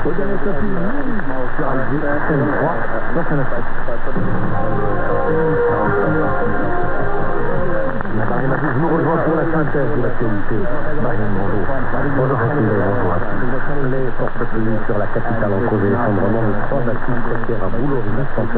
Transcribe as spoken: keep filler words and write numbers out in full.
dernier tapis, sur Alger, scène trois, dans un instant. Marine Aziz nous rejoint pour la synthèse de l'actualité. Marine, bonjour. Bonjour Rachid, bonjour à tous. Les forces publiques sur la capitale ont causé l'effondrement de trois bâtiments côtières à Boulogne,